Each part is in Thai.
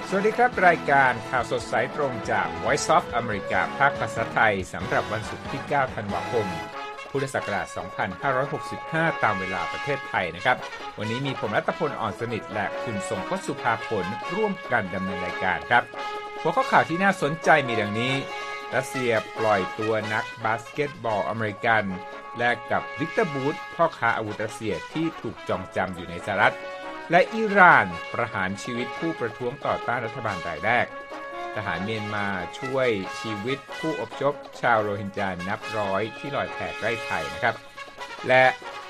สวัสดีครับรายการข่าวสดสายตรงจาก Voice of America ภาคภาษาไทยสำหรับวันศุกร์ที่ 9 ธันวาคม พุทธศักราช 2565 ตามเวลาประเทศไทยนะครับวันนี้มีผมรัตพล อ่อนสนิทและคุณทรงพจน์ สุภาผลร่วมกันดำเนินรายการครับหัวข้อข่าวที่น่าสนใจมีดังนี้รัสเซียปล่อยตัวนักบาสเกตบอลอเมริกันแลกกับวิกเตอร์บูธพ่อค้าอาวุธรัสเซียที่ถูกจองจำอยู่ในสหรัฐและอิหร่านประหารชีวิตผู้ประท้วงต่อต้านรัฐบาลรายแรกทหารเมียนมาช่วยชีวิตผู้อพยพชาวโรฮิงญานับร้อยที่ลอยแพใกล้ไทยนะครับและ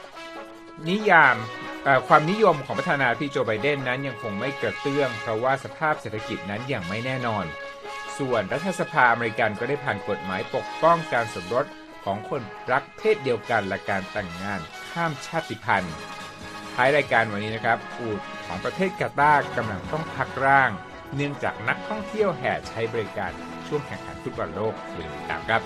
ความนิยมของประธานาธิบดีโจไบเดนนั้นยังคงไม่กระเตื้องเพราะว่าสภาพเศรษฐกิจนั้นยังไม่แน่นอนส่วนรัฐสภาอเมริกันก็ได้ผ่านกฎหมายปกป้องการสมรสของคนรักเพศเดียวกันและการแต่งงานข้ามชาติพันธุ์ท้ายรายการวันนี้นะครับอูฐของประเทศกาตาร์กำลังต้องพักร่างเนื่องจากนักท่องเที่ยวแห่ใช้บริการช่วงแข่งขันฟุตบอลโลกอย่าลืมติดตามครับ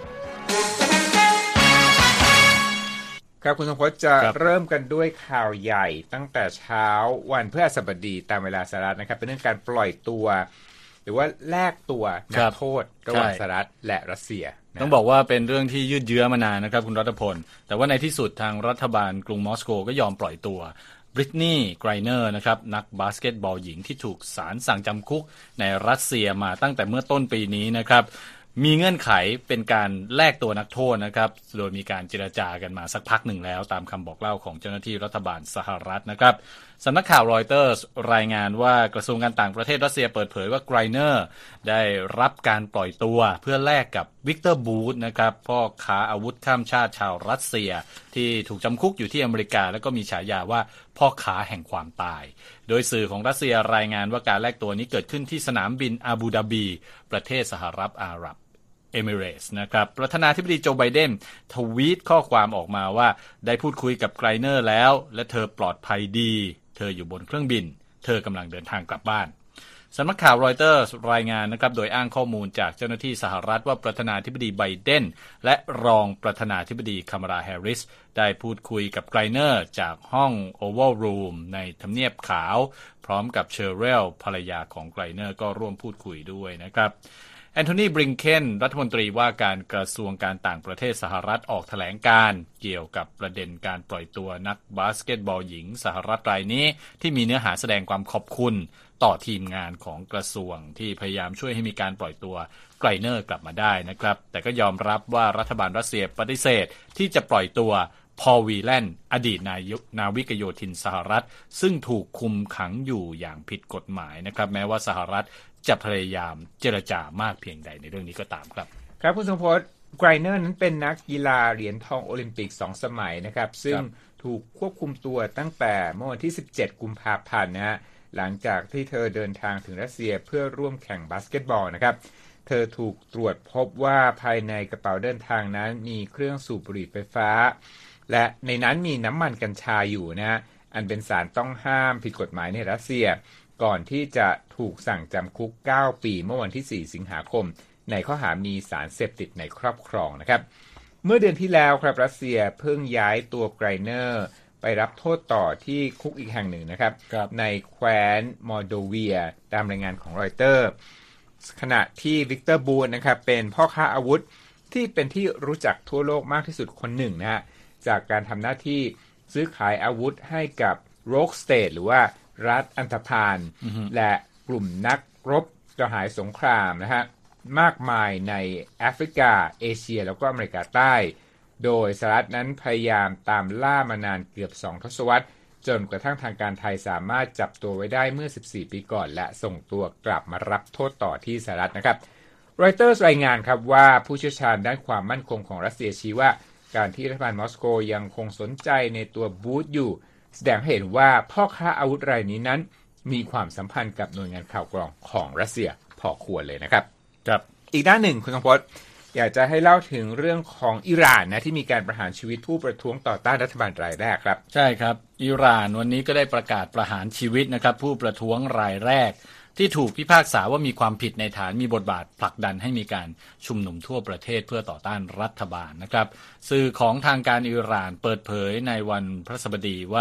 ครับคุณสมพจน์จะเริ่มกันด้วยข่าวใหญ่ตั้งแต่เช้าวันพฤหัสบดีตามเวลาสหรัฐนะครับเป็นเรื่องการปล่อยตัวหรือว่าแลกตัวนักโทษระหว่างสหรัฐและรัสเซียต้องบอกว่าเป็นเรื่องที่ยืดเยื้อมานานนะครับคุณรัตพลแต่ว่าในที่สุดทางรัฐบาลกรุงมอสโกก็ยอมปล่อยตัวบริตนีย์ไกรเนอร์นะครับนักบาสเกตบอลหญิงที่ถูกศาลสั่งจำคุกในรัสเซียมาตั้งแต่เมื่อต้นปีนี้นะครับมีเงื่อนไขเป็นการแลกตัวนักโทษนะครับโดยมีการเจรจากันมาสักพักหนึ่งแล้วตามคำบอกเล่าของเจ้าหน้าที่รัฐบาลสหรัฐนะครับสำนักข่าวรอยเตอร์สรายงานว่ากระทรวงการต่างประเทศรัสเซียเปิดเผยว่าไกรเนอร์ได้รับการปล่อยตัวเพื่อแลกกับวิกเตอร์บูธนะครับพ่อค้าอาวุธข้ามชาติชาวรัสเซียที่ถูกจำคุกอยู่ที่อเมริกาแล้วก็มีฉายาว่าพ่อค้าแห่งความตายโดยสื่อของรัสเซียรายงานว่าการแลกตัวนี้เกิดขึ้นที่สนามบินอาบูดาบีประเทศสหรัฐอาหรับเอมิเรตส์นะครับประธานาธิบดีโจไบเดนทวีตข้อความออกมาว่าได้พูดคุยกับไกรเนอร์แล้วและเธอปลอดภัยดีเธออยู่บนเครื่องบินเธอกำลังเดินทางกลับบ้านสำนักข่าวรอยเตอร์รายงานนะครับโดยอ้างข้อมูลจากเจ้าหน้าที่สหรัฐว่าประธานาธิบดีไบเดนและรองประธานาธิบดีคามาลาแฮร์ริสได้พูดคุยกับไกรเนอร์จากห้อง Oval Room ในทำเนียบขาวพร้อมกับเชอร์เรลภรรยาของไกรเนอร์ก็ร่วมพูดคุยด้วยนะครับแอนโทนี บริงเคนรัฐมนตรีว่าการกระทรวงการต่างประเทศสหรัฐออกแถลงการณ์เกี่ยวกับประเด็นการปล่อยตัวนักบาสเกตบอลหญิงสหรัฐรายนี้ที่มีเนื้อหาแสดงความขอบคุณต่อทีมงานของกระทรวงที่พยายามช่วยให้มีการปล่อยตัวไกรเนอร์กลับมาได้นะครับแต่ก็ยอมรับว่ารัฐบาลรัสเซียปฏิเสธที่จะปล่อยตัวพอล วีแลนด์อดีตนาวิกโยธินสหรัฐซึ่งถูกคุมขังอยู่อย่างผิดกฎหมายนะครับแม้ว่าสหรัฐจะพยายามเจรจามากเพียงใดในเรื่องนี้ก็ตามครับครับคุณสมพจน์ไกรเนอร์นั้นเป็นนักกีฬาเหรียญทองโอลิมปิก2 สมัยนะครับซึ่งถูกควบคุมตัวตั้งแต่เมื่อวันที่17 กุมภาพันธ์นะฮะหลังจากที่เธอเดินทางถึงรัสเซียเพื่อร่วมแข่งบาสเกตบอลนะครับเธอถูกตรวจพบว่าภายในกระเป๋าเดินทางนั้นมีเครื่องสูบบุหรี่ไฟฟ้าและในนั้นมีน้ำมันกัญชาอยู่นะอันเป็นสารต้องห้ามผิดกฎหมายในรัสเซียก่อนที่จะถูกสั่งจำคุก9 ปีเมื่อวันที่4 สิงหาคมในข้อหามีสารเสพติดในครอบครองนะครับเมื่อเดือนที่แล้วครับรัสเซียเพิ่งย้ายตัวไกรเนอร์ไปรับโทษต่อที่คุกอีกแห่งหนึ่งนะครับในแคว้นมอลโดเวียตามรายงานของรอยเตอร์ขณะที่วิกเตอร์บูนนะครับเป็นพ่อค้าอาวุธที่เป็นที่รู้จักทั่วโลกมากที่สุดคนหนึ่งนะฮะจากการทำหน้าที่ซื้อขายอาวุธให้กับโรกสเตทหรือว่ารัฐอันธพาลและกลุ่มนักรบกระหายสงครามนะฮะมากมายในแอฟริกาเอเชียแล้วก็อเมริกาใต้โดยสหรัฐนั้นพยายามตามล่ามานานเกือบ2 ทศวรรษจนกระทั่งทางการไทยสามารถจับตัวไว้ได้เมื่อ14 ปีก่อนและส่งตัวกลับมารับโทษต่อที่สหรัฐนะครับรอยเตอร์รายงานครับว่าผู้เชี่ยวชาญด้านความมั่นคงของรัสเซียชี้ว่าการที่รัฐบาลมอสโกยังคงสนใจในตัวบูธอยู่แสดงให้เห็นว่าพ่อค้าอาวุธรายนี้นั้นมีความสัมพันธ์กับหน่วยงานข่าวกรองของรัสเซียพอควรเลยนะครับครับอีกด้านหนึ่งคุณสมพจน์อยากจะให้เล่าถึงเรื่องของอิหร่านนะที่มีการประหารชีวิตผู้ประท้วงต่อต้านรัฐบาลรายแรกครับใช่ครับอิหร่านวันนี้ก็ได้ประกาศประหารชีวิตนะครับผู้ประท้วงรายแรกที่ถูกพิพากษาว่ามีความผิดในฐานมีบทบาทผลักดันให้มีการชุมนุมทั่วประเทศเพื่อต่อต้านรัฐบาลนะครับสื่อของทางการอิหร่านเปิดเผยในวันพฤหัสบดีว่า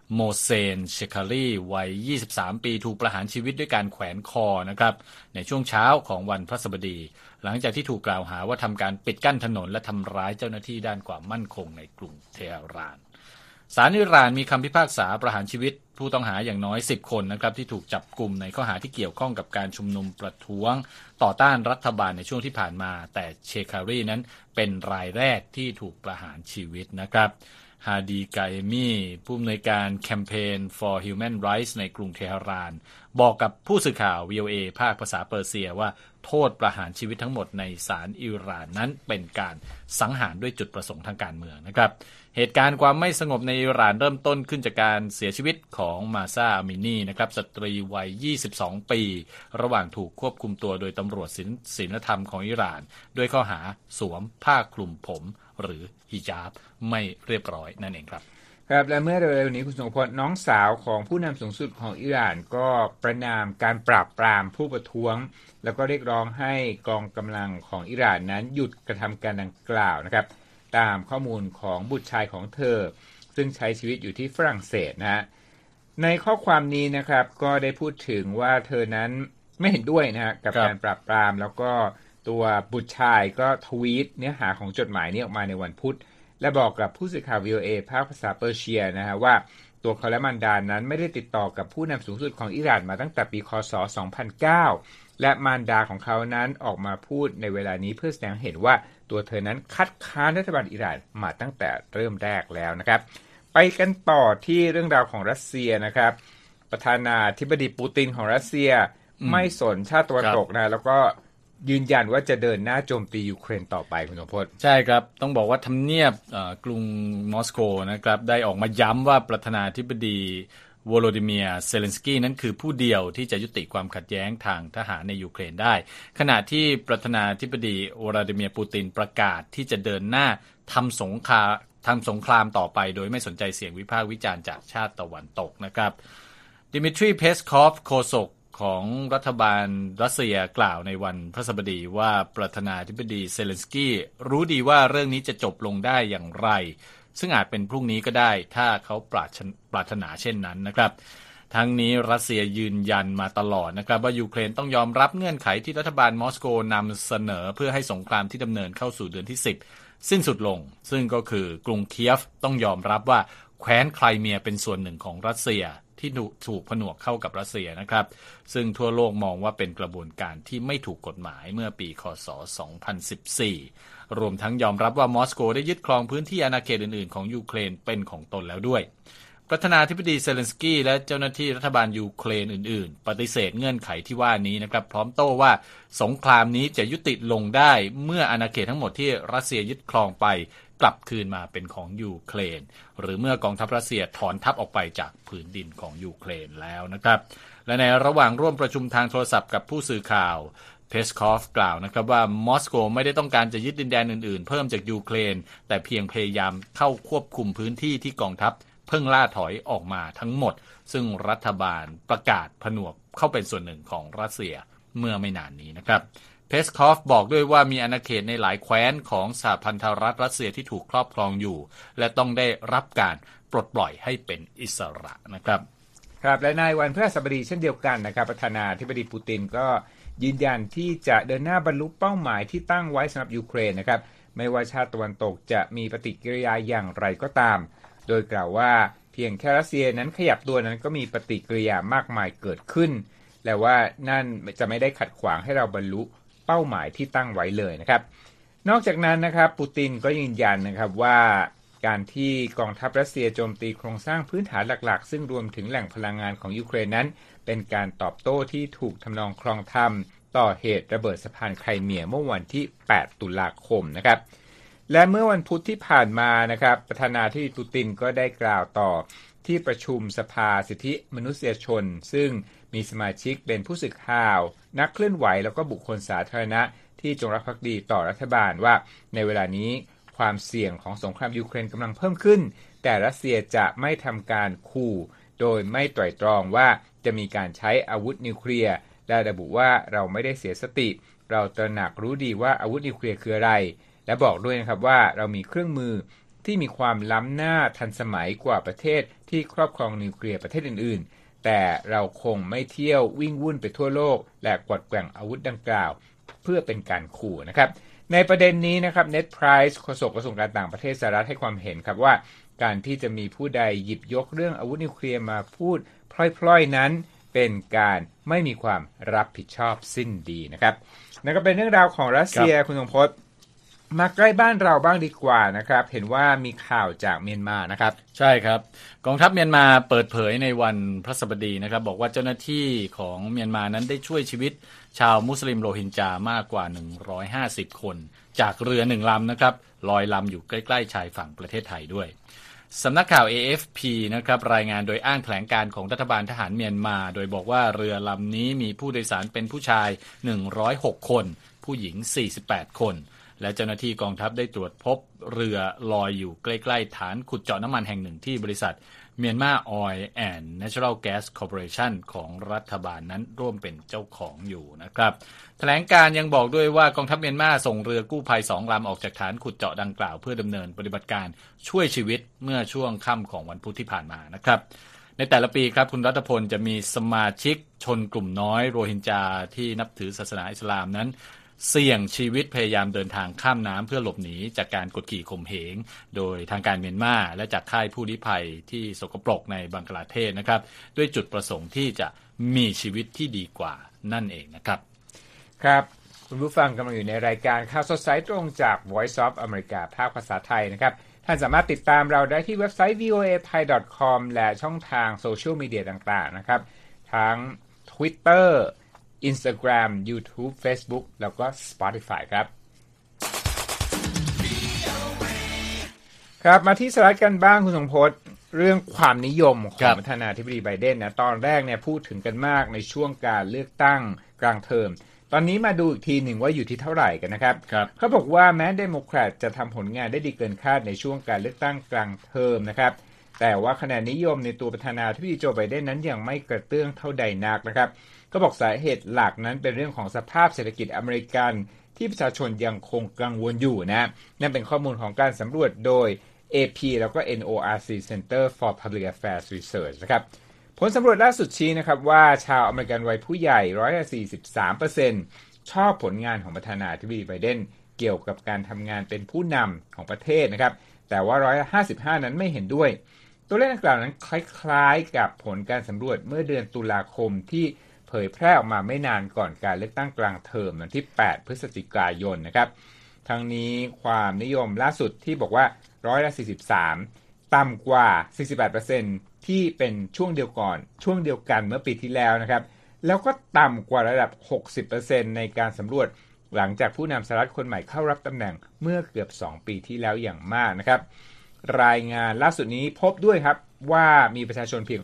โมเซนเชคารีวัย23ปีถูกประหารชีวิตด้วยการแขวนคอนะครับในช่วงเช้าของวันพฤหัสบดีหลังจากที่ถูกกล่าวหาว่าทำการปิดกั้นถนนและทำร้ายเจ้าหน้าที่ด้านความมั่นคงในกรุงเทหะรานศาลอิหร่านมีคำพิพากษาประหารชีวิตผู้ต้องหาอย่างน้อย10คนนะครับที่ถูกจับกุมในข้อหาที่เกี่ยวข้องกับการชุมนุมประท้วงต่อต้านรัฐบาลในช่วงที่ผ่านมาแต่เชคารีนั้นเป็นรายแรกที่ถูกประหารชีวิตนะครับฮาดีกาเอมีผู้อำนวยการแคมเปญ for Human Rights ในกรุงเทหะรานบอกกับผู้สื่อข่าว VOA ภาคภาษาเปอร์เซียว่าโทษประหารชีวิตทั้งหมดในศาลอิหร่านนั้นเป็นการสังหารด้วยจุดประสงค์ทางการเมืองนะครับเหตุการณ์ความไม่สงบในอิหร่านเริ่มต้นขึ้นจากการเสียชีวิตของมาซาอามินีนะครับสตรีวัย22ปีระหว่างถูกควบคุมตัวโดยตำรวจศีลธรรมของอิหร่านด้วยข้อหาสวมผ้าคลุมผมหรือฮิญาบไม่เรียบร้อยนั่นเองครับครับและเมื่อเร็วๆนี้คุณสงพจน์น้องสาวของผู้นำสูงสุดของอิหร่านก็ประณามการปราบปรามผู้ประท้วงแล้วก็เรียกร้องให้กองกำลังของอิหร่านนั้นหยุดกระทำการดังกล่าวนะครับตามข้อมูลของบุตรชายของเธอซึ่งใช้ชีวิตอยู่ที่ฝรั่งเศสนะฮะในข้อความนี้นะครับก็ได้พูดถึงว่าเธอนั้นไม่เห็นด้วยนะฮะกับการปราบปรามแล้วก็ตัวบุตรชายก็ทวีตเนื้อหาของจดหมายนี้ออกมาในวันพุธและบอกกับผู้สื่อข่าว VOA ภาคภาษาเปอร์เซียนะฮะว่าตัวเขาและมารดานั้นไม่ได้ติดต่อกับผู้นำสูงสุดของอิหร่านมาตั้งแต่ปีค.ศ. 2009และมารดาของเขานั้นออกมาพูดในเวลานี้เพื่อแสดงเห็นว่าตัวเธอนั้นคัดค้านรัฐบาลอิหร่านมาตั้งแต่เริ่มแรกแล้วนะครับไปกันต่อที่เรื่องราวของรัสเซียนะครับประธานาธิบดีปูตินของรัสเซียไม่สนชาติตะวันตกนะแล้วก็ยืนยันว่าจะเดินหน้าโจมตียูเครนต่อไปคุณสมพจน์ใช่ครับต้องบอกว่าทำเนียบกรุงมอสโกนะครับได้ออกมาย้ำว่าประธานาธิบดีโวโลดิเมียร์เซเลนสกี้นั้นคือผู้เดียวที่จะยุติความขัดแย้งทางทหารในยูเครนได้ขณะที่ประธานาธิบดีวลาดิเมียร์ปูตินประกาศที่จะเดินหน้าทำสงครามต่อไปโดยไม่สนใจเสียงวิพากษ์วิจารณ์จากชาติตะวันตกนะครับดิมิทรีเพสคอฟโฆษกของรัฐบาลรัสเซียกล่าวในวันพฤหัสบดีว่าประธานาธิบดีเซเลนสกี้รู้ดีว่าเรื่องนี้จะจบลงได้อย่างไรซึ่งอาจเป็นพรุ่งนี้ก็ได้ถ้าเขาปรารถนาเช่นนั้นนะครับทั้งนี้รัสเซียยืนยันมาตลอดนะครับว่ายูเครนต้องยอมรับเงื่อนไขที่รัฐบาลมอสโกนำเสนอเพื่อให้สงครามที่ดำเนินเข้าสู่เดือนที่10สิ้นสุดลงซึ่งก็คือกรุงเคียฟต้องยอมรับว่าแคว้นไครเมียเป็นส่วนหนึ่งของรัสเซียที่ถูกผนวกเข้ากับรัสเซียนะครับซึ่งทั่วโลกมองว่าเป็นกระบวนการที่ไม่ถูกกฎหมายเมื่อปีค.ศ. 2014รวมทั้งยอมรับว่ามอสโกได้ยึดครองพื้นที่อาณาเขตอื่นๆของยูเครนเป็นของตนแล้วด้วยประธานาธิบดีเซเลนสกี้และเจ้าหน้าที่รัฐบาลยูเครนอื่นๆปฏิเสธเงื่อนไขที่ว่านี้นะครับพร้อมโต้ว่าสงครามนี้จะยุติลงได้เมื่ออาณาเขตทั้งหมดที่รัสเซียยึดครองไปกลับคืนมาเป็นของยูเครนหรือเมื่อกองทัพรัสเซียถอนทัพออกไปจากผืนดินของยูเครนแล้วนะครับและในระหว่างร่วมประชุมทางโทรศัพท์กับผู้สื่อข่าวเพสคอฟกล่าวนะครับว่ามอสโกไม่ได้ต้องการจะยึดดินแดนอื่นๆเพิ่มจากยูเครนแต่เพียงพยายามเข้าควบคุมพื้นที่ที่กองทัพเพิ่งล่าถอยออกมาทั้งหมดซึ่งรัฐบาลประกาศผนวกเข้าเป็นส่วนหนึ่งของรัสเซียเมื่อไม่นานนี้นะครับเพสคอฟบอกด้วยว่ามีอาณาเขตในหลายแคว้นของสหพันธรัฐรัสเซียที่ถูกครอบครองอยู่และต้องได้รับการปลดปล่อยให้เป็นอิสระนะครับครับและในวันพฤหัสบดีเช่นเดียวกันนะครับประธานาธิบดีปูตินก็ยืนยันที่จะเดินหน้าบรรลุเป้าหมายที่ตั้งไว้สำหรับยูเครนนะครับไม่ว่าชาติตะวันตกจะมีปฏิกิริยาอย่างไรก็ตามโดยกล่าวว่าเพียงแค่รัสเซียนั้นขยับตัวนั้นก็มีปฏิกิริยามากมายเกิดขึ้นและว่านั่นจะไม่ได้ขัดขวางให้เราบรรลุเป้าหมายที่ตั้งไว้เลยนะครับนอกจากนั้นนะครับปูตินก็ยืนยันนะครับว่าการที่กองทัพรัสเซียโจมตีโครงสร้างพื้นฐานหลักๆซึ่งรวมถึงแหล่งพลังงานของยูเครนนั้นเป็นการตอบโต้ที่ถูกทำนองคลองธรรมต่อเหตุระเบิดสะพานไครเมียเมื่อวันที่8ตุลาคมนะครับและเมื่อวันพุธที่ผ่านมานะครับประธานาธิบดีปูตินก็ได้กล่าวต่อที่ประชุมสภาสิทธิมนุษยชนซึ่งมีสมาชิกเป็นผู้สื่อข่าวนักเคลื่อนไหวแล้วก็บุคคลสาธารณะที่จงรักภักดีต่อรัฐบาลว่าในเวลานี้ความเสี่ยงของสงครามยูเครนกำลังเพิ่มขึ้นแต่รัสเซียจะไม่ทำการขู่โดยไม่ไตร่ตรองว่าจะมีการใช้อาวุธนิวเคลียร์และระบุว่าเราไม่ได้เสียสติเราตระหนักรู้ดีว่าอาวุธนิวเคลียร์คืออะไรและบอกด้วยนะครับว่าเรามีเครื่องมือที่มีความล้ำหน้าทันสมัยกว่าประเทศที่ครอบครองนิวเคลียร์ประเทศอื่นๆแต่เราคงไม่เที่ยววิ่งวุ่นไปทั่วโลกและกวัดแกว่งอาวุธดังกล่าวเพื่อเป็นการขู่นะครับในประเด็นนี้นะครับเน็ดไพรซ์โฆษกกระทรวงการต่างประเทศสหรัฐให้ความเห็นครับว่าการที่จะมีผู้ใดหยิบยกเรื่องอาวุธนิวเคลียร์มาพูดพล่อยๆนั้นเป็นการไม่มีความรับผิดชอบสิ้นดีนะครับนั่นก็เป็นเรื่องราวของรัสเซียคุณสมพศมาใกล้บ้านเราบ้างดีกว่านะครับเห็นว่ามีข่าวจากเมียนมานะครับใช่ครับกองทัพเมียนมาเปิดเผยในวันพฤหัสบดีนะครับบอกว่าเจ้าหน้าที่ของเมียนมานั้นได้ช่วยชีวิตชาวมุสลิมโรฮิงญามากกว่า150คนจากเรือ1ลำนะครับลอยลำอยู่ใกล้ๆชายฝั่งประเทศไทยด้วยสำนักข่าว AFP นะครับรายงานโดยอ้างแถลงการของรัฐบาลทหารเมียนมาโดยบอกว่าเรือลำนี้มีผู้โดยสารเป็นผู้ชาย106คนผู้หญิง48คนและเจ้าหน้าที่กองทัพได้ตรวจพบเรือลอยอยู่ใกล้ๆฐานขุดเจาะน้ำมันแห่งหนึ่งที่บริษัท Myanmar Oil and Natural Gas Corporation ของรัฐบาลนั้นร่วมเป็นเจ้าของอยู่นะครับแถลงการยังบอกด้วยว่ากองทัพเมียนมาส่งเรือกู้ภัย2ลำออกจากฐานขุดเจาะดังกล่าวเพื่อดำเนินปฏิบัติการช่วยชีวิตเมื่อช่วงค่ำของวันพุธที่ผ่านมานะครับในแต่ละปีครับคุณรัตพลจะมีสมาชิกชนกลุ่มน้อยโรฮิงญาที่นับถือศาสนาอิสลามนั้นเสี่ยงชีวิตพยายามเดินทางข้ามน้ำเพื่อหลบหนีจากการกดขี่ข่มเหงโดยทางการเมียนมาและจากค่ายผู้ลี้ภัยที่สกปรกในบังกลาเทศนะครับด้วยจุดประสงค์ที่จะมีชีวิตที่ดีกว่านั่นเองนะครับครับคุณผู้ฟังกำลังอยู่ในรายการข่าวสดสายตรงจาก Voice of America ภาคภาษาไทยนะครับท่านสามารถติดตามเราได้ที่เว็บไซต์ voathai.com และช่องทางโซเชียลมีเดียต่างๆนะครับทั้ง Twitter Instagram YouTube Facebook แล้วก็ Spotify ครับครับมาที่สหรัฐกันบ้างคุณสมพศเรื่องความนิยมของประธานาธิบดีไบเดนนะตอนแรกเนี่ยพูดถึงกันมากในช่วงการเลือกตั้งกลางเทอมตอนนี้มาดูอีกทีหนึ่งว่าอยู่ที่เท่าไหร่กันนะครับเขาบอกว่าแม้เดโมแครตจะทำผลงานได้ดีเกินคาดในช่วงการเลือกตั้งกลางเทอมนะครับแต่ว่าคะแนนนิยมในตัวประธานาธิบดีโจไบเดนนั้นยังไม่กระเตื้องเท่าใดนักนะครับก็บอกสาเหตุหลักนั้นเป็นเรื่องของสภาพเศรษฐกิจอเมริกันที่ประชาชนยังคงกังวลอยู่นะนั่นเป็นข้อมูลของการสำรวจโดย AP แล้วก็ NORC Center for Public Affairs Research นะครับผลสำรวจล่าสุดชี้นะครับว่าชาวอเมริกันวัยผู้ใหญ่ 43% ชอบผลงานของประธานาธิบดีไบเดนเกี่ยวกับการทำงานเป็นผู้นำของประเทศนะครับแต่ว่า 55% นั้นไม่เห็นด้วยตัวเลขดังกล่าวนั้นคล้ายๆกับผลการสำรวจเมื่อเดือนตุลาคมที่เผยแพร่ออกมาไม่นานก่อนการเลือกตั้งกลางเทอมวันที่ 8 พฤศจิกายนนะครับทั้งนี้ความนิยมล่าสุดที่บอกว่า 43% ต่ำกว่า 48% ที่เป็นช่วงเดียวกันเมื่อปีที่แล้วนะครับแล้วก็ต่ำกว่าระดับ 60% ในการสำรวจหลังจากผู้นำสหรัฐคนใหม่เข้ารับตำแหน่งเมื่อเกือบ2ปีที่แล้วอย่างมากนะครับรายงานล่าสุดนี้พบด้วยครับว่ามีประชาชนเพียง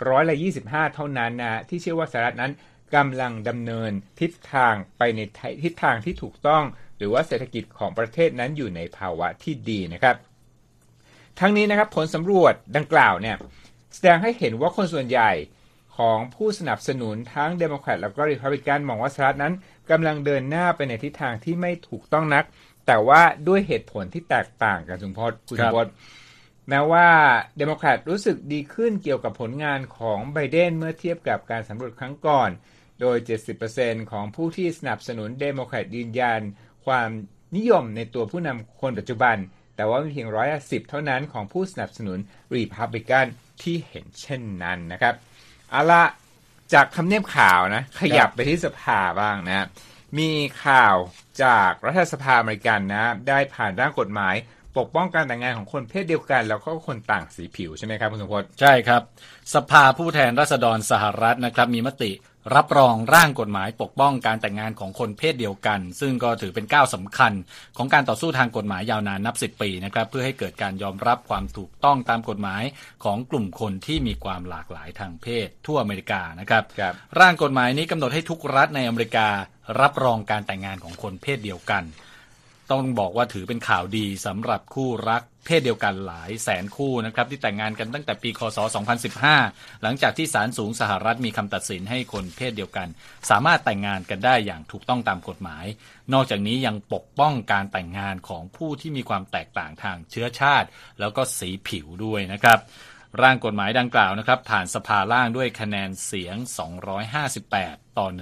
25%เท่านั้นนะที่เชื่อว่าสหรัฐนั้นกำลังดำเนินทิศทางไปในทิศทางที่ถูกต้องหรือว่าเศรษฐกิจของประเทศนั้นอยู่ในภาวะที่ดีนะครับทั้งนี้นะครับผลสำรวจดังกล่าวเนี่ยแสดงให้เห็นว่าคนส่วนใหญ่ของผู้สนับสนุนทั้งเดโมแครตและก็รีพับลิกันมองว่าสหรัฐนั้นกำลังเดินหน้าไปในทิศทางที่ไม่ถูกต้องนักแต่ว่าด้วยเหตุผลที่แตกต่างกันคุณพจน์แม้ว่าเดโมแครตรู้สึกดีขึ้นเกี่ยวกับผลงานของไบเดนเมื่อเทียบกับการสำรวจครั้งก่อนโดย 70% ของผู้ที่สนับสนุนเดโมแครตยืนยันความนิยมในตัวผู้นำคนปัจจุบันแต่ว่ามีเพียง10%เท่านั้นของผู้สนับสนุนรีพับลิกันที่เห็นเช่นนั้นนะครับเอาละจากคำเนียบข่าวนะขยับไปที่สภาบ้างนะมีข่าวจากรัฐสภาอเมริกันนะได้ผ่านร่างกฎหมายปกป้องการแต่งงานของคนเพศเดียวกันแล้วก็คนต่างสีผิวใช่ไหมครับคุณสมพศใช่ครับสภาผู้แทนราษฎรสหรัฐนะครับมีมติรับรองร่างกฎหมายปกป้องการแต่งงานของคนเพศเดียวกันซึ่งก็ถือเป็นก้าวสำคัญของการต่อสู้ทางกฎหมายยาวนานนับ10 ปีนะครับเพื่อให้เกิดการยอมรับความถูกต้องตามกฎหมายของกลุ่มคนที่มีความหลากหลายทางเพศทั่วอเมริกานะครับร่างกฎหมายนี้กำหนดให้ทุกรัฐในอเมริการับรองการแต่งงานของคนเพศเดียวกันต้องบอกว่าถือเป็นข่าวดีสำหรับคู่รักเพศเดียวกันหลายแสนคู่นะครับที่แต่งงานกันตั้งแต่ปีคศ2015หลังจากที่ศาลสูงสหรัฐมีคำตัดสินให้คนเพศเดียวกันสามารถแต่งงานกันได้อย่างถูกต้องตามกฎหมายนอกจากนี้ยังปกป้องการแต่งงานของผู้ที่มีความแตกต่างทางเชื้อชาติแล้วก็สีผิวด้วยนะครับร่างกฎหมายดังกล่าวนะครับผ่านสภาล่างด้วยคะแนนเสียง258ต่อ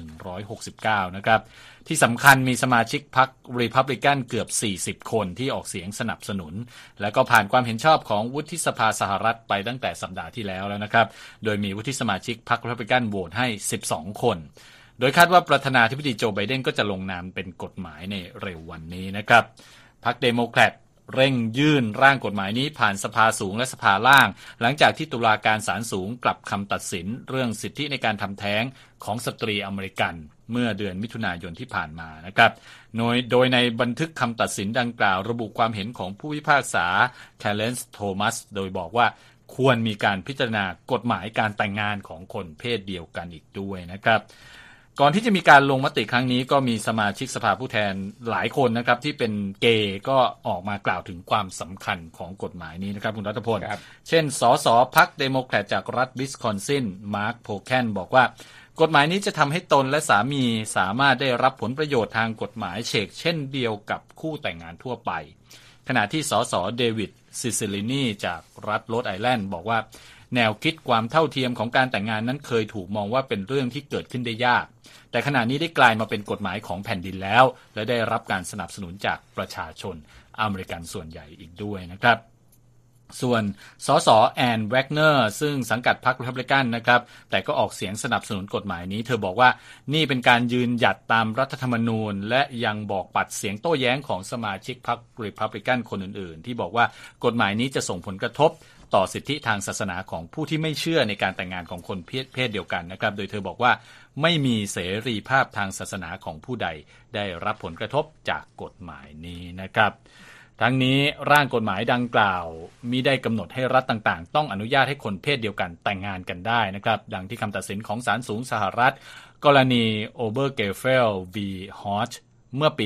169นะครับที่สำคัญมีสมาชิกพรรครีพับลิกันเกือบ40คนที่ออกเสียงสนับสนุนและก็ผ่านความเห็นชอบของวุฒิสภาสหรัฐไปตั้งแต่สัปดาห์ที่แล้วนะครับโดยมีวุฒิสมาชิกพรรครีพับลิกันโหวตให้12คนโดยคาดว่าประธานาธิบดีโจไบเดนก็จะลงนามเป็นกฎหมายในเร็ววันนี้นะครับพรรคเดโมแครตเร่งยื่นร่างกฎหมายนี้ผ่านสภาสูงและสภาล่างหลังจากที่ตุลาการศาลสูงกลับคำตัดสินเรื่องสิทธิในการทำแท้งของสตรีอเมริกันเมื่อเดือนมิถุนายนที่ผ่านมานะครับโดยในบันทึกคำตัดสินดังกล่าวระบุความเห็นของผู้พิพากษาแคลเลนส์โทมัสโดยบอกว่าควรมีการพิจารณากฎหมายการแต่งงานของคนเพศเดียวกันอีกด้วยนะครับก่อนที่จะมีการลงมติครั้งนี้ก็มีสมาชิกสภาผู้แทนหลายคนนะครับที่เป็นเกย์ก็ออกมากล่าวถึงความสำคัญของกฎหมายนี้นะครับคุณรัตพลเช่นสสพรรคเดโมแครตจากรัฐวิสคอนซินมาร์คโพแคนบอกว่ากฎหมายนี้จะทำให้ตนและสามีสามารถได้รับผลประโยชน์ทางกฎหมายเช่นเดียวกับคู่แต่งงานทั่วไปขณะที่สสเดวิดซิซิลินีจากรัฐโรดไอแลนด์บอกว่าแนวคิดความเท่าเทียมของการแต่งงานนั้นเคยถูกมองว่าเป็นเรื่องที่เกิดขึ้นได้ยากแต่ขณะนี้ได้กลายมาเป็นกฎหมายของแผ่นดินแล้วและได้รับการสนับสนุนจากประชาชนอเมริกันส่วนใหญ่อีกด้วยนะครับส่วนสสแอนแวกเนอร์ซึ่งสังกัดพรรครีพับลิกันนะครับแต่ก็ออกเสียงสนับสนุนกฎหมายนี้เธอบอกว่านี่เป็นการยืนหยัดตามรัฐธรรมนูญและยังบอกปัดเสียงโต้แย้งของสมาชิกพรรครีพับลิกันคนอื่นๆที่บอกว่ากฎหมายนี้จะส่งผลกระทบต่อสิทธิทางศาสนาของผู้ที่ไม่เชื่อในการแต่งงานของคนเพศเดียวกันนะครับโดยเธอบอกว่าไม่มีเสรีภาพทางศาสนาของผู้ใดได้รับผลกระทบจากกฎหมายนี้นะครับทั้งนี้ร่างกฎหมายดังกล่าวมิได้กำหนดให้รัฐต่างๆต้องอนุญาตให้คนเพศเดียวกันแต่งงานกันได้นะครับดังที่คำตัดสินของศาลสูงสหรัฐกรณีโอเบอร์เกเฟล v. Hodge เมื่อปี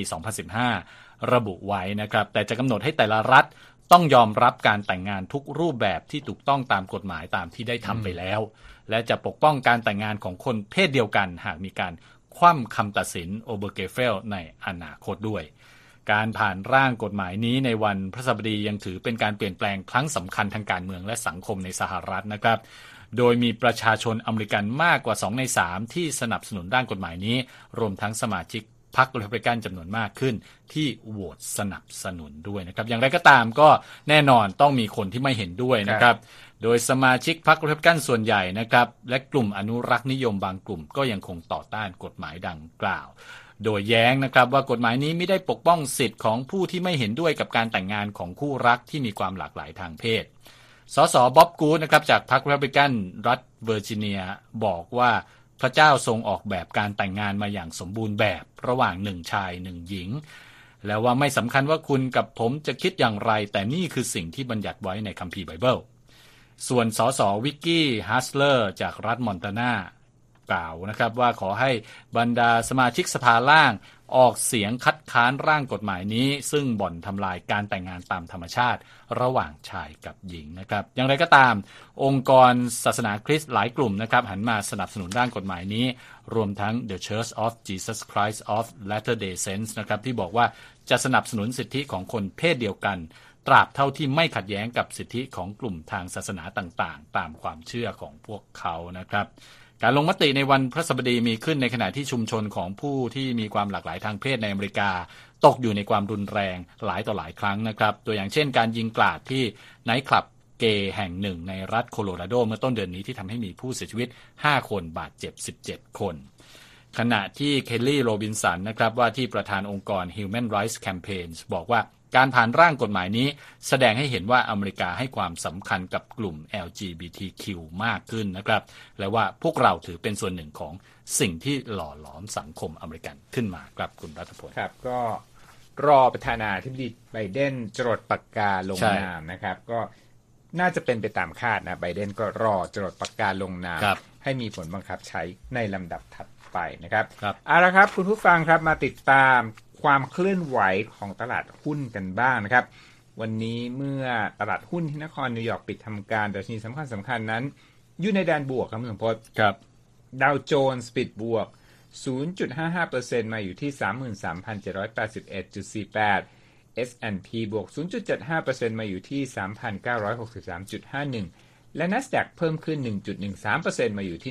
2015 ระบุไว้นะครับแต่จะกำหนดให้แต่ละรัฐต้องยอมรับการแต่งงานทุกรูปแบบที่ถูกต้องตามกฎหมายตามที่ได้ทำไปแล้วและจะปกป้องการแต่งงานของคนเพศเดียวกันหากมีการคว่ำคำตัดสินโอเบอร์เกเฟลในอนาคตด้วยการผ่านร่างกฎหมายนี้ในวันพฤหัสบดียังถือเป็นการเปลี่ยนแปลงครั้งสำคัญทางการเมืองและสังคมในสหรัฐนะครับโดยมีประชาชนอเมริกันมากกว่า2ใน3ที่สนับสนุนร่างกฎหมายนี้รวมทั้งสมาชิกพรรครีพับลิกันจำนวนมากขึ้นที่โหวตสนับสนุนด้วยนะครับอย่างไรก็ตามก็แน่นอนต้องมีคนที่ไม่เห็นด้วยนะครับโดยสมาชิกพรรครีพับลิกันส่วนใหญ่นะครับและกลุ่มอนุรักษ์นิยมบางกลุ่มก็ยังคงต่อต้านกฎหมายดังกล่าวโดยแย้งนะครับว่ากฎหมายนี้ไม่ได้ปกป้องสิทธิ์ของผู้ที่ไม่เห็นด้วยกับการแต่งงานของคู่รักที่มีความหลากหลายทางเพศสสบ๊อบกู๊ดนะครับจากพรรครีพับลิกันรัฐเวอร์จิเนียบอกว่าพระเจ้าทรงออกแบบการแต่งงานมาอย่างสมบูรณ์แบบระหว่าง1ชาย1หญิงแล้วว่าไม่สำคัญว่าคุณกับผมจะคิดอย่างไรแต่นี่คือสิ่งที่บัญญัติไว้ในคัมภีร์ไบเบิลส่วนสสวิกกี้ฮัสเลอร์จากรัฐมอนตานากล่าวนะครับว่าขอให้บรรดาสมาชิกสภาล่างออกเสียงคัดค้านร่างกฎหมายนี้ซึ่งบ่อนทำลายการแต่งงานตามธรรมชาติระหว่างชายกับหญิงนะครับอย่างไรก็ตามองค์กรศาสนาคริสต์หลายกลุ่มนะครับหันมาสนับสนุนร่างกฎหมายนี้รวมทั้ง The Church of Jesus Christ of Latter-day Saints นะครับที่บอกว่าจะสนับสนุนสิทธิของคนเพศเดียวกันตราบเท่าที่ไม่ขัดแย้งกับสิทธิของกลุ่มทางศาสนาต่างๆตามความเชื่อของพวกเขานะครับการลงมติในวันพฤหัสบดีมีขึ้นในขณะที่ชุมชนของผู้ที่มีความหลากหลายทางเพศในอเมริกาตกอยู่ในความรุนแรงหลายต่อหลายครั้งนะครับตัวอย่างเช่นการยิงกราดที่ไนท์คลับเกย์แห่งหนึ่งในรัฐโคโลราโดเมื่อต้นเดือนนี้ที่ทำให้มีผู้เสียชีวิต5คนบาดเจ็บ17คนขณะที่เคลลี่โรบินสันนะครับว่าที่ประธานองค์กร Human Rights Campaign บอกว่าการผ่านร่างกฎหมายนี้แสดงให้เห็นว่าอเมริกาให้ความสำคัญกับกลุ่ม LGBTQ มากขึ้นนะครับและว่าพวกเราถือเป็นส่วนหนึ่งของสิ่งที่หล่อหลอมสังคมอเมริกันขึ้นมาครับคุณรัฐพลครับก็รอประธานาธิบดีไบเดนจรดปากกาลงนามนะครับก็น่าจะเป็นไปตามคาดนะไบเดนก็รอจรดปากกาลงนามให้มีผลบังคับใช้ในลำดับถัดไปนะครับเอาละครับคุณผู้ฟังครับมาติดตามความเคลื่อนไหวของตลาดหุ้นกันบ้างนะครับวันนี้เมื่อตลาดหุ้นที่นครนิวยอร์กปิดทำการดัชนีสำคัญนั้นอยู่ในแดนบวกครับคุณสมพศครับดาวโจนส์ปิดบวก 0.55% มาอยู่ที่ 33,781.48 S&P บวก 0.75% มาอยู่ที่ 3,963.51 และ NASDAQ เพิ่มขึ้น 1.13% มาอยู่ที่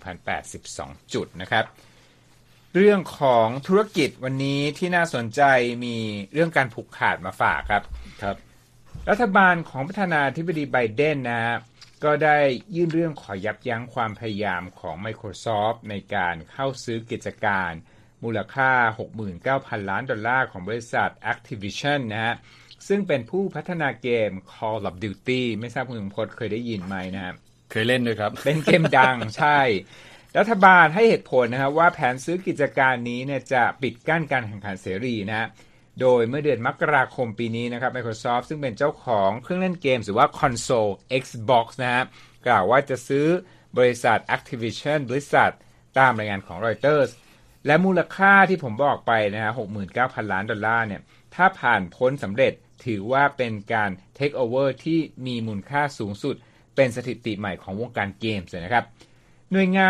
11,082 จุดนะครับเรื่องของธุรกิจวันนี้ที่น่าสนใจมีเรื่องการผูกขาดมาฝากครับรัฐบาลของประธานาธิบดีไบเดนนะฮะก็ได้ยื่นเรื่องขอยับยั้งความพยายามของ Microsoft ในการเข้าซื้อกิจการมูลค่า 69,000 ล้านดอลลาร์ของบริษัท Activision นะฮะซึ่งเป็นผู้พัฒนาเกม Call of Duty ไม่ทราบคุณสมพจน์เคยได้ยินไหมนะครับเคยเล่นด้วยครับเป็นเกมดัง ใช่รัฐบาลให้เหตุผลนะครับว่าแผนซื้อกิจการนี้เนี่ยจะปิดกั้นการแข่งขันเสรีนะโดยเมื่อเดือนมกราคมปีนี้นะครับ Microsoft ซึ่งเป็นเจ้าของเครื่องเล่นเกมหรือว่าคอนโซล Xbox นะฮะกล่าวว่าจะซื้อบริษัท Activision Blizzard ตามรายงานของ Reuters และมูลค่าที่ผมบอกไปนะฮะ 69,000 ล้านดอลลาร์เนี่ยถ้าผ่านพ้นสำเร็จถือว่าเป็นการ take over ที่มีมูลค่าสูงสุดเป็นสถิติใหม่ของวงการเกมส์นะครับหน่วยงาน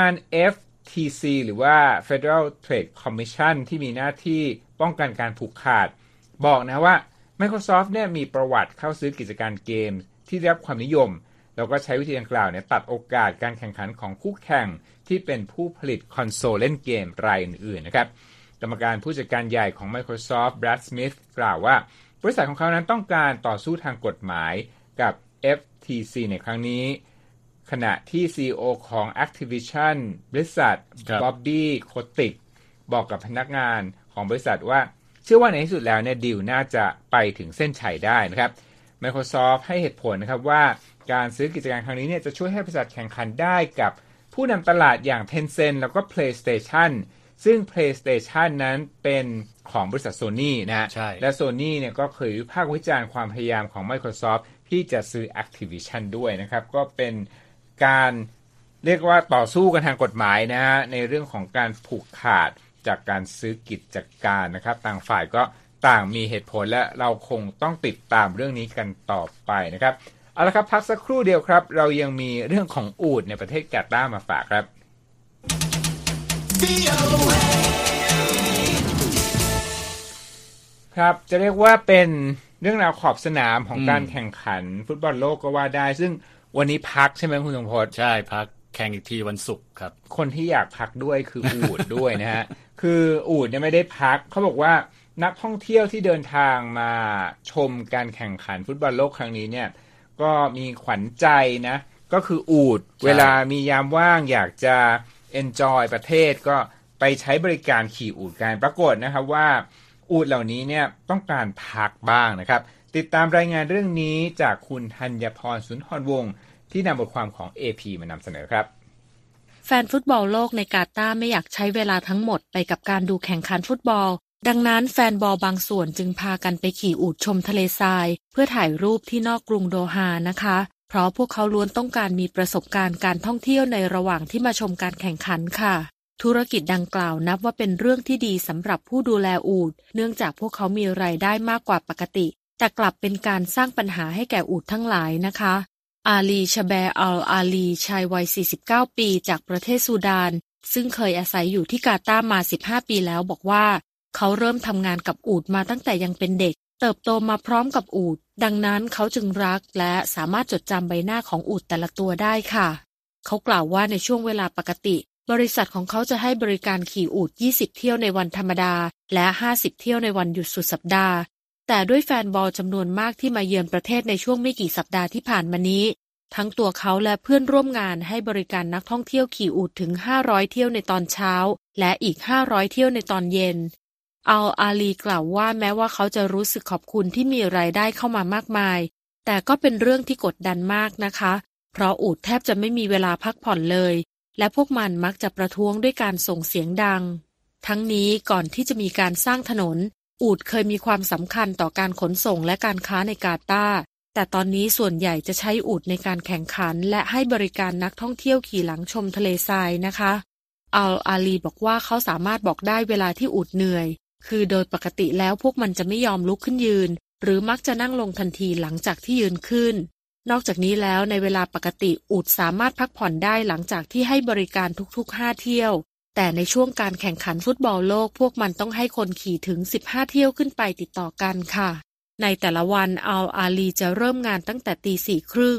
FTC หรือว่า Federal Trade Commission ที่มีหน้าที่ป้องกันการผูกขาดบอกนะว่า Microsoft เนี่ยมีประวัติเข้าซื้อกิจการเกมที่ได้รับความนิยมแล้วก็ใช้วิธีดังกล่าวเนี่ยตัดโอกาสการแข่งขันของคู่แข่งที่เป็นผู้ผลิตคอนโซลเล่นเกมรายอื่นๆนะครับกรรมการผู้จัดการใหญ่ของ Microsoft Brad Smith กล่าวว่าบริษัทของเขานั้นต้องการต่อสู้ทางกฎหมายกับ FTC ในครั้งนี้ขณะที่ CEO ของ Activision Blizzard Bobby Kotick บอกกับพนักงานของบริษัทว่าเชื่อว่าในที่สุดแล้วเนี่ยดีลน่าจะไปถึงเส้นชัยได้นะครับ Microsoft ให้เหตุผลนะครับว่าการซื้อกิจการครั้งนี้เนี่ยจะช่วยให้บริษัทแข่งขันได้กับผู้นำตลาดอย่าง Tencent แล้วก็ PlayStation ซึ่ง PlayStation นั้นเป็นของบริษัท Sony นะฮะและ Sony เนี่ยก็เคยวิพากษ์วิจารณ์ความพยายามของ Microsoft ที่จะซื้อ Activision ด้วยนะครับก็เป็นการเรียกว่าต่อสู้กันทางกฎหมายนะฮะในเรื่องของการผูกขาดจากการซื้อกิจการนะครับต่างฝ่ายก็ต่างมีเหตุผลและเราคงต้องติดตามเรื่องนี้กันต่อไปนะครับเอาละครับพักสักครู่เดียวครับเรายังมีเรื่องของอูฐในประเทศกาตาร์มาฝากครับครับจะเรียกว่าเป็นเรื่องราวขอบสนามของการแข่งขันฟุตบอลโลกก็ว่าได้ซึ่งวันนี้พักใช่ไหมคุณสมพจน์ใช่พักแข่งอีกทีวันศุกร์ครับคนที่อยากพักด้วยคืออูฐด้วยนะฮะคืออูฐเนี่ยไม่ได้พักเขาบอกว่านักท่องเที่ยวที่เดินทางมาชมการแข่งขันฟุตบอลโลกครั้งนี้เนี่ยก็มีขวัญใจนะก็คืออูฐเวลามียามว่างอยากจะ enjoy ประเทศก็ไปใช้บริการขี่อูฐกันปรากฏนะครับว่าอูฐเหล่านี้เนี่ยต้องการพักบ้างนะครับติดตามรายงานเรื่องนี้จากคุณธัญพรสุนทรวงศ์ที่นำบทความของ AP มานำเสนอครับแฟนฟุตบอลโลกในกาตาร์ไม่อยากใช้เวลาทั้งหมดไปกับการดูแข่งขันฟุตบอลดังนั้นแฟนบอลบางส่วนจึงพากันไปขี่อูฐชมทะเลทรายเพื่อถ่ายรูปที่นอกกรุงโดฮานะคะเพราะพวกเขาล้วนต้องการมีประสบการณ์การท่องเที่ยวในระหว่างที่มาชมการแข่งขันค่ะธุรกิจดังกล่าวนับว่าเป็นเรื่องที่ดีสำหรับผู้ดูแลอูฐเนื่องจากพวกเขามีรายได้มากกว่าปกติแต่กลับเป็นการสร้างปัญหาให้แก่อูฐทั้งหลายนะคะอาลีชะแบร์อัลอาลีชายวัย49ปีจากประเทศซูดานซึ่งเคยอาศัยอยู่ที่กาตาร์มา15ปีแล้วบอกว่าเขาเริ่มทำงานกับอูฐมาตั้งแต่ยังเป็นเด็กเติบโตมาพร้อมกับอูฐดังนั้นเขาจึงรักและสามารถจดจำใบหน้าของอูฐแต่ละตัวได้ค่ะเขากล่าวว่าในช่วงเวลาปกติบริษัทของเขาจะให้บริการขี่อูฐ20เที่ยวในวันธรรมดาและ50เที่ยวในวันหยุดสุดสัปดาห์แต่ด้วยแฟนบอลจำนวนมากที่มาเยือนประเทศในช่วงไม่กี่สัปดาห์ที่ผ่านมานี้ทั้งตัวเขาและเพื่อนร่วมงานให้บริการนักท่องเที่ยวขี่อูฐถึง500เที่ยวในตอนเช้าและอีก500เที่ยวในตอนเย็นอัลอาลีกล่าวว่าแม้ว่าเขาจะรู้สึกขอบคุณที่มีรายได้เข้ามามากมายแต่ก็เป็นเรื่องที่กดดันมากนะคะเพราะอูฐแทบจะไม่มีเวลาพักผ่อนเลยและพวกมันมักจะประท้วงด้วยการส่งเสียงดังทั้งนี้ก่อนที่จะมีการสร้างถนนอูฐเคยมีความสำคัญต่อการขนส่งและการค้าในกาตาร์แต่ตอนนี้ส่วนใหญ่จะใช้อูฐในการแข่งขันและให้บริการนักท่องเที่ยวขี่หลังชมทะเลทรายนะคะอัลอาลีบอกว่าเขาสามารถบอกได้เวลาที่อูฐเหนื่อยคือโดยปกติแล้วพวกมันจะไม่ยอมลุกขึ้นยืนหรือมักจะนั่งลงทันทีหลังจากที่ยืนขึ้นนอกจากนี้แล้วในเวลาปกติอูฐสามารถพักผ่อนได้หลังจากที่ให้บริการทุกๆ5เที่ยวแต่ในช่วงการแข่งขันฟุตบอลโลกพวกมันต้องให้คนขี่ถึง15เที่ยวขึ้นไปติดต่อกันค่ะในแต่ละวันอัลอาลีจะเริ่มงานตั้งแต่ 4:30 น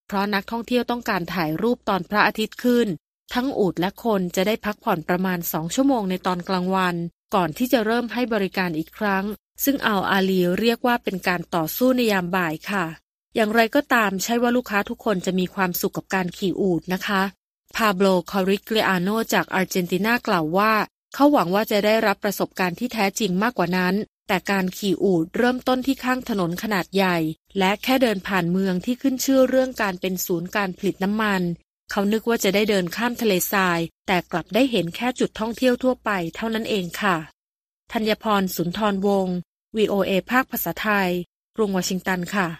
เพราะนักท่องเที่ยวต้องการถ่ายรูปตอนพระอาทิตย์ขึ้นทั้งอูฐและคนจะได้พักผ่อนประมาณ2 ชั่วโมงในตอนกลางวันก่อนที่จะเริ่มให้บริการอีกครั้งซึ่งอัลอาลีเรียกว่าเป็นการต่อสู้ในยามบ่ายค่ะอย่างไรก็ตามใช่ว่าลูกค้าทุกคนจะมีความสุขกับการขี่อูฐนะคะพาโบโล คอริกเลอาโนจากอาร์เจนตินากล่าวว่าเขาหวังว่าจะได้รับประสบการณ์ที่แท้จริงมากกว่านั้นแต่การขี่อูฐเริ่มต้นที่ข้างถนนขนาดใหญ่และแค่เดินผ่านเมืองที่ขึ้นชื่อเรื่องการเป็นศูนย์การผลิตน้ำมันเขานึกว่าจะได้เดินข้ามทะเลทรายแต่กลับได้เห็นแค่จุดท่องเที่ยวทั่วไปเท่านั้นเองค่ะธัญพร สุนทรวงศ์ VOA ภาคภาษาไทยกรุงวอชิงตันค่ะ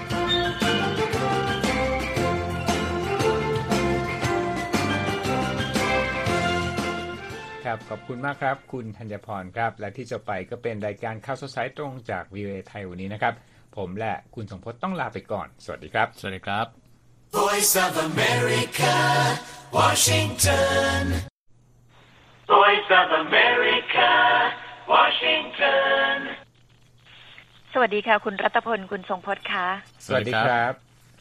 ครับขอบคุณมากครับคุณธัญพรครับและที่จะไปก็เป็นรายการข่าวสดสายตรงจาก VOA ไทยวันนี้นะครับผมและคุณสมพศต้องลาไปก่อนสวัสดีครับสวัสดีครับ Voice of America Washington Voice of America Washington สวัสดีค่ะคุณรัตพลคุณทรงพจน์ค่ะสวัสดีครับ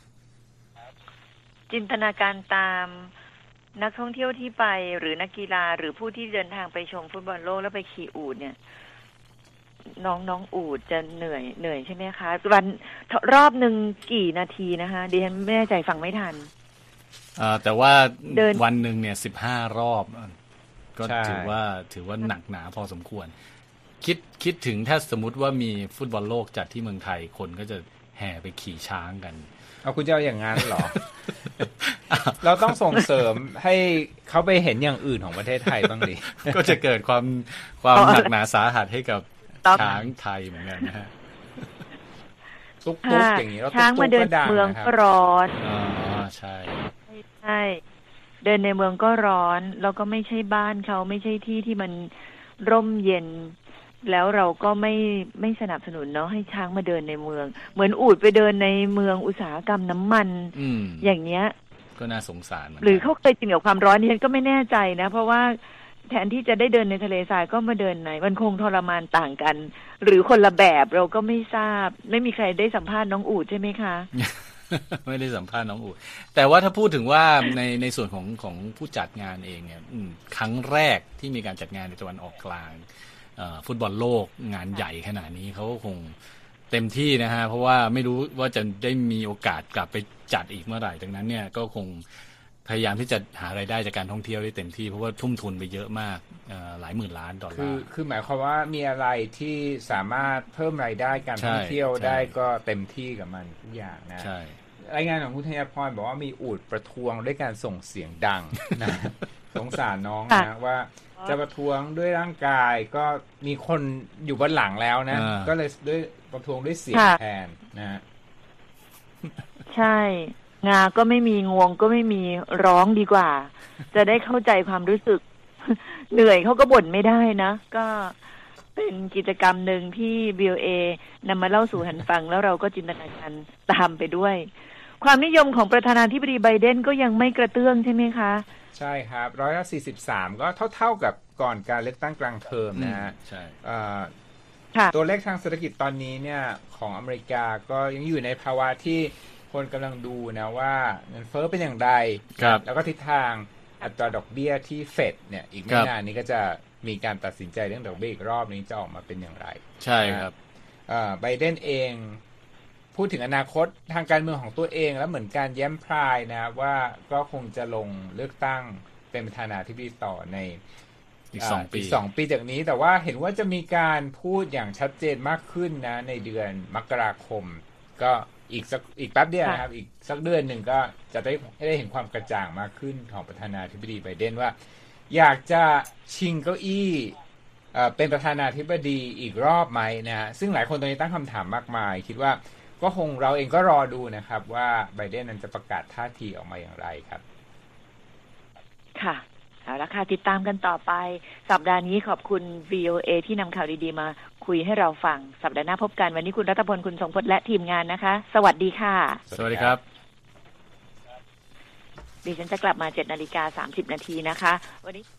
จินตนาการตามนักท่องเที่ยวที่ไปหรือนักกีฬาหรือผู้ที่เดินทางไปชมฟุตบอลโลกแล้วไปขี่อูฐเนี่ยน้องอูฐจะเหนื่อยใช่ไหมคะวันรอบนึงกี่นาทีนะคะดิฉันไม่แน่ใจฟังไม่ทันแต่ว่าวันนึงเนี่ย15 รอบก็ถือว่าหนักหนาพอสมควรคิดถึงถ้าสมมุติว่ามีฟุตบอลโลกจัดที่เมืองไทยคนก็จะแห่ไปขี่ช้างกันเอาคุณเจ้าอย่างนั้นเหรอ เราต้องส่งเสริมให้เขาไปเห็นอย่างอื่นของประเทศไทยบ้างดิก็จะเกิดความหนักหนาสาหัสให้กับช้างไทยเหมือนกันนะฮะตุ๊กอย่างนี้แล้วช้างมาเดินเมืองก็ร้อนใช่เดินในเมืองก็ร้อนแล้วก็ไม่ใช่บ้านเขาไม่ใช่ที่ที่มันร่มเย็นแล้วเราก็ไม่สนับสนุนเนาะให้ช้างมาเดินในเมืองเหมือนอูฐไปเดินในเมืองอุตสาหกรรมน้ำมันอย่างเงี้ยก็น่าสงสารหรือเขาเคยชินกับความร้อนนี่ฉันก็ไม่แน่ใจนะเพราะว่าแทนที่จะได้เดินในทะเลทรายก็มาเดินไหนมันคงทรมานต่างกันหรือคนละแบบเราก็ไม่ทราบไม่มีใครได้สัมภาษณ์น้องอูฐใช่ไหมคะไม่ได้สัมภาษณ์น้องอูฐแต่ว่าถ้าพูดถึงว่าในส่วนของผู้จัดงานเองเนี่ยครั้งแรกที่มีการจัดงานในตะวันออกกลางฟุตบอลโลกงานใหญ่ขนาดนี้เขาก็คงเต็มที่นะฮะเพราะว่าไม่รู้ว่าจะได้มีโอกาสกลับไปจัดอีกเมื่อไหร่ดังนั้นเนี่ยก็คงพยายามที่จะหารายได้จากการท่องเที่ยวได้เต็มที่เพราะว่าทุ่มทุนไปเยอะมากหลายหมื่นล้านดอลลาร์คือหมายความว่ามีอะไรที่สามารถเพิ่มรายได้การท่องเที่ยวได้ก็เต็มที่กับมันทุกอย่างนะรายงานของคุณธัญพรบอกว่ามีอูฐประท้วงด้วยการส่งเสียงดังนะสงสารน้องนะว่าจะประท้วงด้วยร่างกายก็มีคนอยู่บนหลังแล้วนะก็เลยด้วยประท้วงด้วยเสียงแทนนะใช่งาก็ไม่มีงวงก็ไม่มีร้องดีกว่าจะได้เข้าใจความรู้สึกเหนื่อยเขาก็บ่นไม่ได้นะก็เป็นกิจกรรมหนึ่งที่ VOA นำมาเล่าสู่กันฟังแล้วเราก็จินตนาการตามไปด้วยความนิยมของประธานาธิบดีไบเดนก็ยังไม่กระเตื้องใช่ไหมคะใช่ครับ143ก็เท่ากับก่อนการเลือกตั้งกลางเทอมนะฮะใช่ตัวเลขทางเศรษฐกิจตอนนี้เนี่ยของอเมริกาก็ยังอยู่ในภาวะที่คนกำลังดูนะว่าเงินเฟ้อเป็นอย่างไรแล้วก็ทิศทางอัตราดอกเบี้ยที่เฟดเนี่ยอีกไม่นานนี้ก็จะมีการตัดสินใจเรื่องดอกเบี้ยอีกรอบนี้จะออกมาเป็นอย่างไรใช่ครับไบเดนเองพูดถึงอนาคตทางการเมืองของตัวเองแล้วเหมือนการแย้มพรายนะว่าก็คงจะลงเลือกตั้งเป็นประธานาธิบดีต่อในอีก 2 ปีจากนี้แต่ว่าเห็นว่าจะมีการพูดอย่างชัดเจนมากขึ้นนะในเดือนมกราคมก็อีกแป๊บเดียวนะครับอีกสักเดือนหนึ่งก็จะได้เห็นความกระจ่างมากขึ้นของประธานาธิบดีไบเดนว่าอยากจะชิงเก้าอี้เป็นประธานาธิบดีอีกรอบไหมนะซึ่งหลายคนตอนนี้ตั้งคำถามมากมายคิดว่าก็คงเราเองก็รอดูนะครับว่าไบเดนนั้นจะประกาศท่าทีออกมาอย่างไรครับค่ะเอาละค่ะติดตามกันต่อไปสัปดาห์นี้ขอบคุณ VOA ที่นำข่าวดีๆมาคุยให้เราฟังสัปดาห์หน้าพบกันวันนี้คุณรัตพลคุณทรงพจน์และทีมงานนะคะสวัสดีค่ะสวัสดีครับดิฉันจะกลับมา 7:30 น.นะคะวันนี้